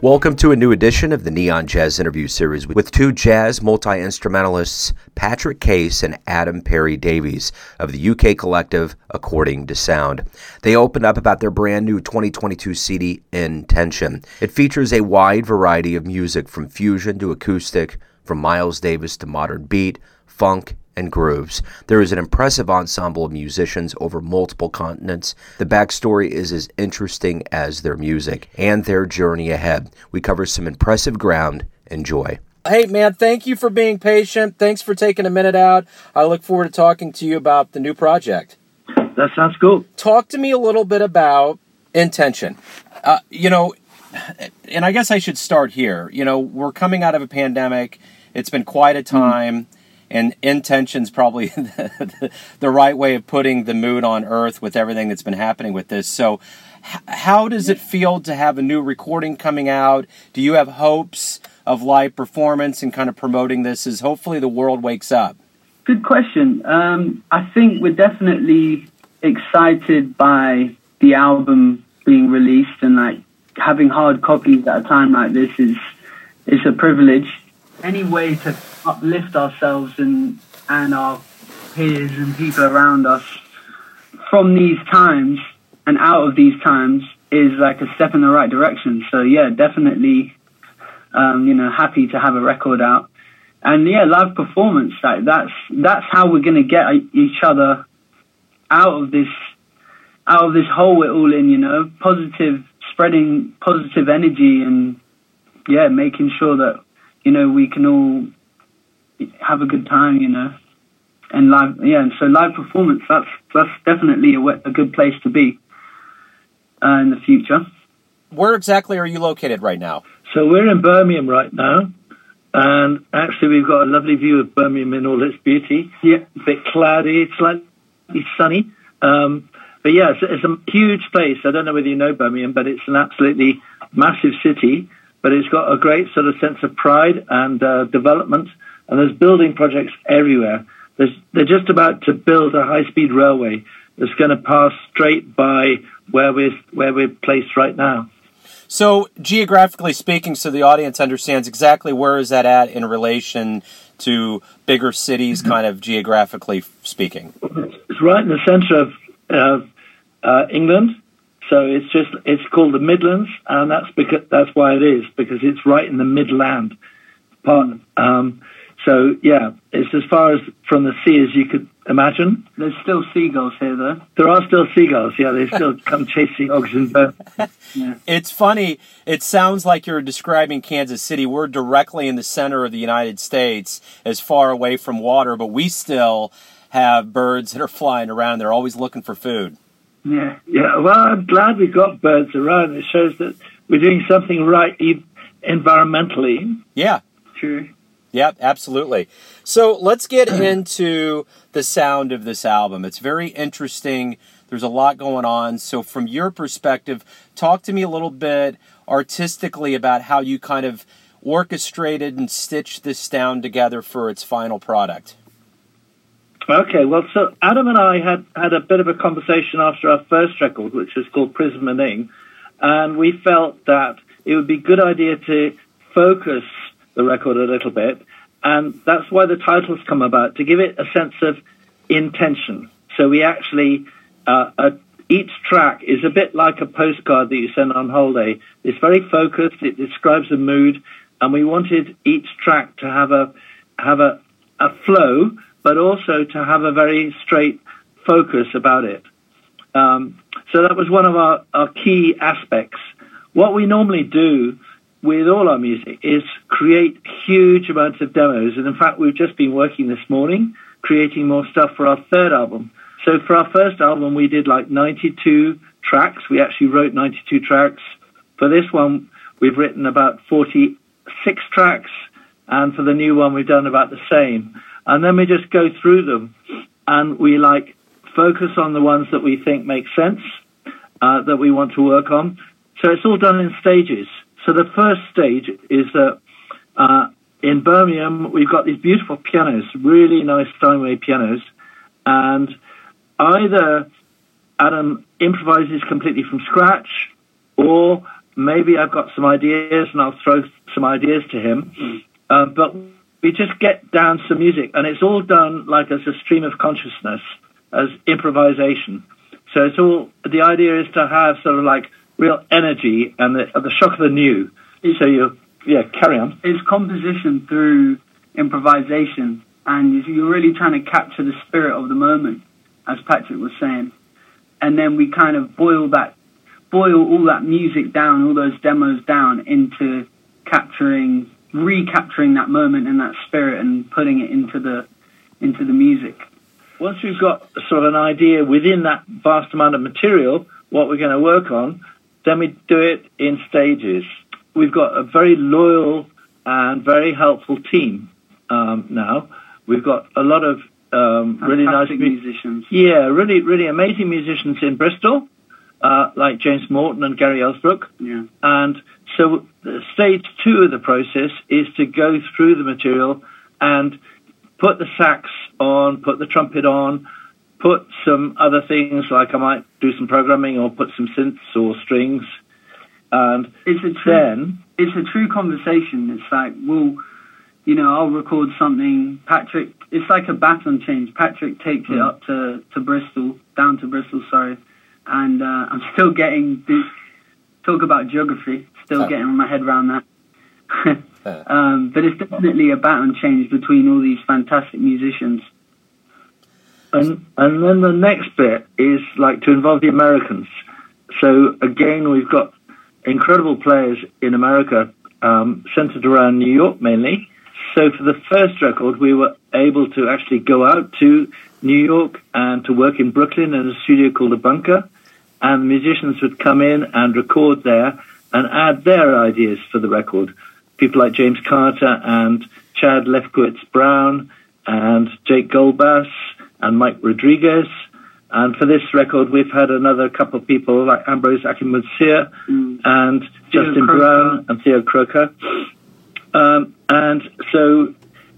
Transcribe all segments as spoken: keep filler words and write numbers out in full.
Welcome to a new edition of the Neon Jazz Interview Series with two jazz multi-instrumentalists, Patrick Case and Adam Perry Davies of the U K collective According to Sound. They opened up about their brand new twenty twenty-two C D, Intention. It features a wide variety of music from fusion to acoustic, from Miles Davis to modern beat, funk, and grooves. There is an impressive ensemble of musicians over multiple continents. The backstory is as interesting as their music and their journey ahead. We cover some impressive ground. Enjoy. Hey, man, thank you for being patient. Thanks for taking a minute out. I look forward to talking to you about the new project. That sounds cool. Talk to me a little bit about Intention. Uh, you know, and I guess I should start here. You know, we're coming out of a pandemic. It's been quite a time. Mm. And Intention's probably the, the right way of putting the mood on earth with everything that's been happening with this. So h- how does it feel to have a new recording coming out? Do you have hopes of live performance and kind of promoting this as hopefully the world wakes up? Good question. Um, I think we're definitely excited by the album being released, and like having hard copies at a time like this is is a privilege. Any way to uplift ourselves and and our peers and people around us from these times and out of these times is like a step in the right direction. So yeah, definitely, um, you know, happy to have a record out. And yeah, live performance, like that's that's how we're gonna get each other out of this out of this hole we're all in. You know, positive, spreading positive energy, and yeah, making sure that, you know, we can all have a good time, you know, and live, yeah, and so live performance, that's that's definitely a, a good place to be uh, in the future. Where exactly are you located right now? So we're in Birmingham right now, and actually we've got a lovely view of Birmingham in all its beauty. Yeah. A bit cloudy, it's slightly sunny, um, but yeah, it's, it's a huge place. I don't know whether you know Birmingham, but it's an absolutely massive city, but it's got a great sort of sense of pride and uh, development. And there's building projects everywhere. There's, they're just about to build a high-speed railway that's going to pass straight by where we're, where we're placed right now. So, geographically speaking, so the audience understands exactly where is that at in relation to bigger cities, mm-hmm. kind of geographically speaking? It's right in the center of uh, uh, England. So it's just, it's called the Midlands, and that's because, that's why it is, because it's right in the Midland part. Um, So, yeah, it's as far as from the sea as you could imagine. There's still seagulls here, though. There are still seagulls, yeah. They still come chasing oxygen. Yeah. It's funny. It sounds like you're describing Kansas City. We're directly in the center of the United States, as far away from water, but we still have birds that are flying around. They're always looking for food. Yeah. Yeah, well, I'm glad we've got birds around. It shows that we're doing something right environmentally. Yeah. True. Yeah, absolutely. So let's get into the sound of this album. It's very interesting. There's a lot going on. So from your perspective, talk to me a little bit artistically about how you kind of orchestrated and stitched this down together for its final product. Okay, well, so Adam and I had, had a bit of a conversation after our first record, which was called Prism and Ing, and we felt that it would be a good idea to focus the record a little bit, and that's why the titles come about, to give it a sense of intention. So we actually, uh, uh, each track is a bit like a postcard that you send on holiday. It's very focused, it describes a mood, and we wanted each track to have a have a, a flow, but also to have a very straight focus about it. Um, so that was one of our, our key aspects. What we normally do with all our music is create huge amounts of demos. And in fact, we've just been working this morning, creating more stuff for our third album. So for our first album, we did like ninety-two tracks. We actually wrote ninety-two tracks. For this one, we've written about forty-six tracks. And for the new one, we've done about the same. And then we just go through them and we like focus on the ones that we think make sense, uh, that we want to work on. So it's all done in stages. So the first stage is that uh, in Birmingham, we've got these beautiful pianos, really nice Steinway pianos, and either Adam improvises completely from scratch, or maybe I've got some ideas and I'll throw some ideas to him. Mm. Uh, but we just get down some music, and it's all done like as a stream of consciousness, as improvisation. So it's all, the idea is to have sort of like real energy and the, the shock of the new. It's, so you, yeah, carry on. It's composition through improvisation, and you're really trying to capture the spirit of the moment, as Patrick was saying. And then we kind of boil that, boil all that music down, all those demos down into capturing, recapturing that moment and that spirit and putting it into the, into the music. Once we've got sort of an idea within that vast amount of material, what we're going to work on, then we do it in stages. We've got a very loyal and very helpful team um, now. We've got a lot of um, really nice musicians. Yeah, really, really amazing musicians in Bristol, uh, like James Morton and Gary Ellsbrook. Yeah. And so stage two of the process is to go through the material and put the sax on, put the trumpet on, put some other things, like I might do some programming or put some synths or strings. And it's a true, then... It's a true conversation. It's like, well, you know, I'll record something. Patrick, it's like a baton change. Patrick takes mm. it up to, to Bristol, down to Bristol, sorry. And uh, I'm still getting, this, talk about geography, still oh. getting my head around that. um, but it's definitely a baton change between all these fantastic musicians. And and then the next bit is like to involve the Americans. So again, we've got incredible players in America, um, centered around New York mainly. So for the first record, we were able to actually go out to New York and to work in Brooklyn in a studio called The Bunker. And the musicians would come in and record there and add their ideas for the record. People like James Carter and Chad Lefkowitz-Brown and Jake Goldbass and Mike Rodriguez. And for this record, we've had another couple of people like Ambrose Akinmutsir mm. and Theo Justin Croker. Brown and Theo Croker. Um, and so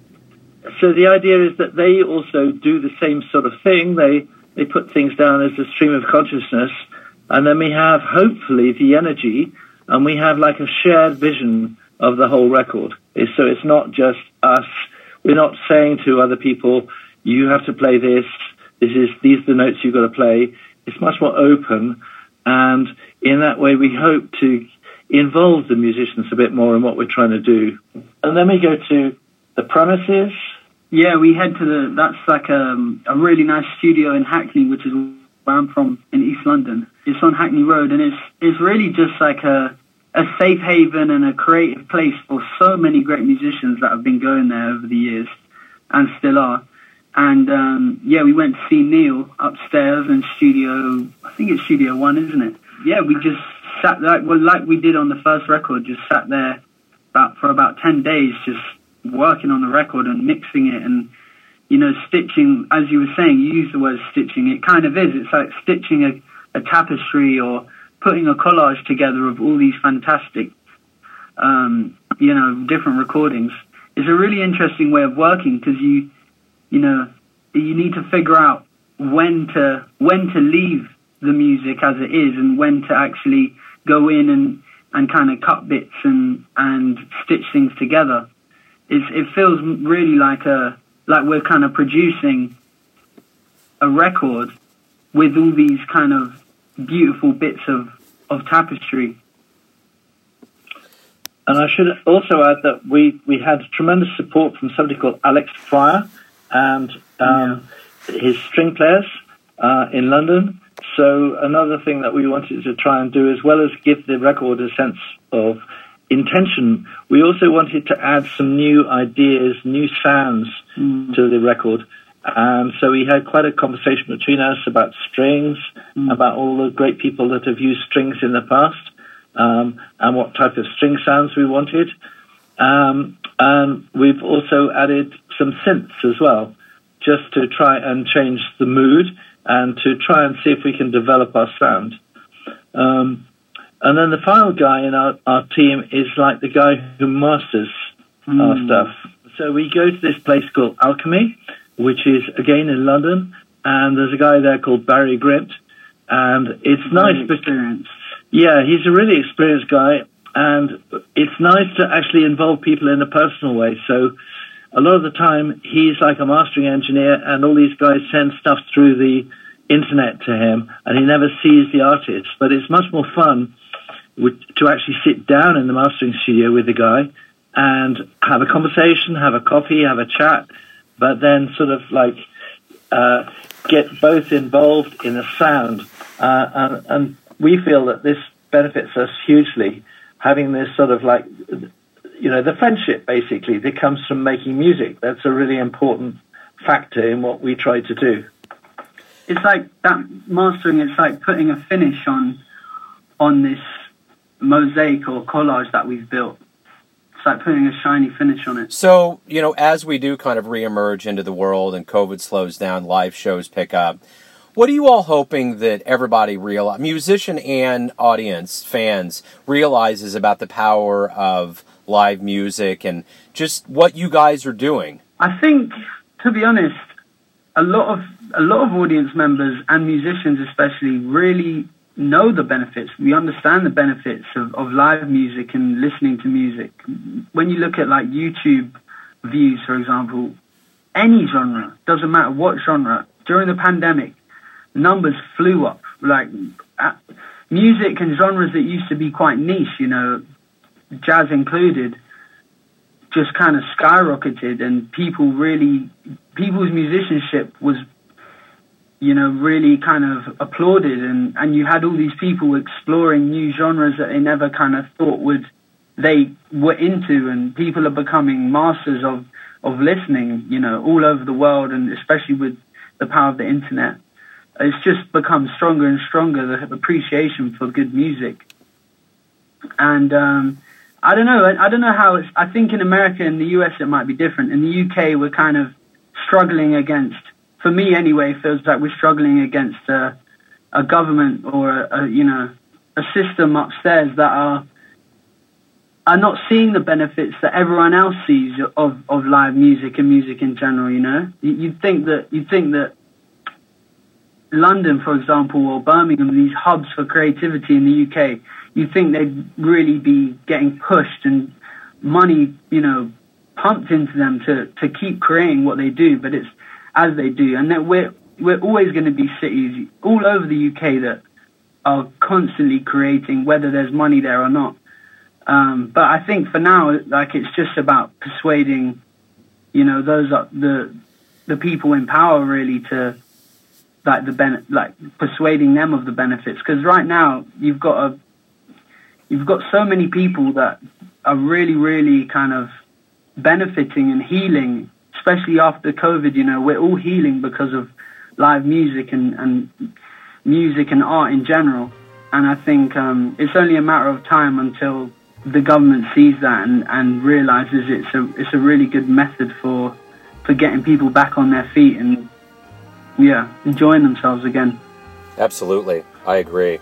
so the idea is that they also do the same sort of thing. They, they put things down as a stream of consciousness. And then we have, hopefully, the energy, and we have like a shared vision of the whole record. So it's not just us. We're not saying to other people, you have to play this. This is these are the notes you've got to play. It's much more open, and in that way, we hope to involve the musicians a bit more in what we're trying to do. And then we go to the premises. Yeah, we head to the. That's like a a really nice studio in Hackney, which is where I'm from in East London. It's on Hackney Road, and it's it's really just like a a safe haven and a creative place for so many great musicians that have been going there over the years and still are. And, um, yeah, we went to see Neil upstairs in studio, I think it's studio one, isn't it? Yeah, we just sat there, well, like we did on the first record, just sat there about for about ten days, just working on the record and mixing it and, you know, stitching, as you were saying, you used the word stitching, it kind of is. It's like stitching a, a tapestry or putting a collage together of all these fantastic, um, you know, different recordings. It's a really interesting way of working because you, you know, you need to figure out when to when to leave the music as it is and when to actually go in and, and kind of cut bits and, and stitch things together. It's, it feels really like a like we're kind of producing a record with all these kind of beautiful bits of, of tapestry. And I should also add that we, we had tremendous support from somebody called Alex Fryer and um, yeah. his string players uh, in London. So another thing that we wanted to try and do, as well as give the record a sense of intention, we also wanted to add some new ideas, new sounds mm. to the record. And so we had quite a conversation between us about strings, mm. about all the great people that have used strings in the past, um, and what type of string sounds we wanted. Um, and we've also added some synths as well, just to try and change the mood and to try and see if we can develop our sound. Um, and then the final guy in our, our team is like the guy who masters mm. our stuff. So we go to this place called Alchemy, which is, again, in London, and there's a guy there called Barry Grint, and it's nice, experience. Yeah, he's a really experienced guy, and it's nice to actually involve people in a personal way. So a lot of the time, he's like a mastering engineer, and all these guys send stuff through the internet to him, and he never sees the artist. But it's much more fun with, to actually sit down in the mastering studio with the guy and have a conversation, have a coffee, have a chat, but then sort of like uh, get both involved in the sound. Uh, and, and we feel that this benefits us hugely, having this sort of like, you know, the friendship basically that comes from making music. That's a really important factor in what we try to do. It's like that mastering, it's like putting a finish on on this mosaic or collage that we've built. It's like putting a shiny finish on it. So, you know, as we do kind of reemerge into the world and COVID slows down, live shows pick up, what are you all hoping that everybody realize, musician and audience, fans, realizes about the power of live music and just what you guys are doing? I think, to be honest, a lot of a lot of audience members and musicians especially really know the benefits. We understand the benefits of, of live music and listening to music. When you look at like YouTube views, for example, any genre, doesn't matter what genre, during the pandemic, numbers flew up. Like uh, music and genres that used to be quite niche, you know, jazz included, just kind of skyrocketed, and people really, people's musicianship was, you know, really kind of applauded, and, and you had all these people exploring new genres that they never kind of thought would, they were into, and people are becoming masters of, of listening, you know, all over the world, and especially with the power of the internet. It's just become stronger and stronger, the appreciation for good music. And, um, I don't know. I, I don't know how it's. I think in America and the U S it might be different. In the U K, we're kind of struggling against. For me, anyway, it feels like we're struggling against a, a government or a, a you know a system upstairs that are are not seeing the benefits that everyone else sees of, of live music and music in general. You know, you, you'd think that you'd think that London, for example, or Birmingham, these hubs for creativity in the U K. You think they'd really be getting pushed and money, you know, pumped into them to, to keep creating what they do, but it's as they do. And that we're, we're always going to be cities all over the U K that are constantly creating, whether there's money there or not. Um, but I think for now, like, it's just about persuading, you know, those are the, the people in power really to, like, the ben- like persuading them of the benefits. Because right now you've got a, You've got so many people that are really, really kind of benefiting and healing, especially after COVID. You know, we're all healing because of live music and, and music and art in general. And I think um, it's only a matter of time until the government sees that and, and realizes it's a it's a really good method for for getting people back on their feet and, yeah, enjoying themselves again. Absolutely. I agree.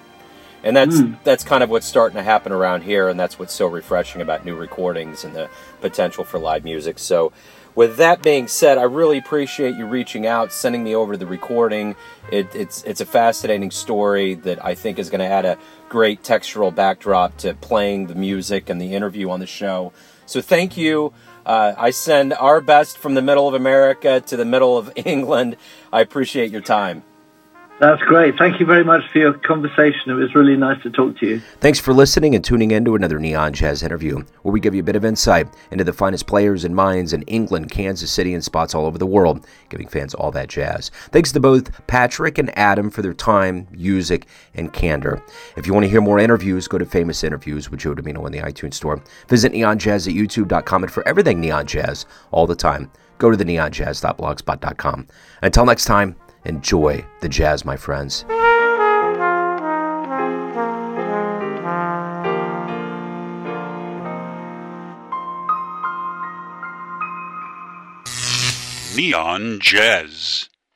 And that's mm. that's kind of what's starting to happen around here, and that's what's so refreshing about new recordings and the potential for live music. So with that being said, I really appreciate you reaching out, sending me over the recording. It, it's it's a fascinating story that I think is going to add a great textural backdrop to playing the music and the interview on the show. So thank you. Uh, I send our best from the middle of America to the middle of England. I appreciate your time. That's great. Thank you very much for your conversation. It was really nice to talk to you. Thanks for listening and tuning in to another Neon Jazz interview, where we give you a bit of insight into the finest players and minds in England, Kansas City, and spots all over the world, giving fans all that jazz. Thanks to both Patrick and Adam for their time, music, and candor. If you want to hear more interviews, go to Famous Interviews with Joe Domino in the iTunes Store. Visit neon jazz at youtube dot com, and for everything Neon Jazz all the time, go to the neon jazz dot blogspot dot com. Until next time, enjoy the jazz, my friends. Neon Jazz.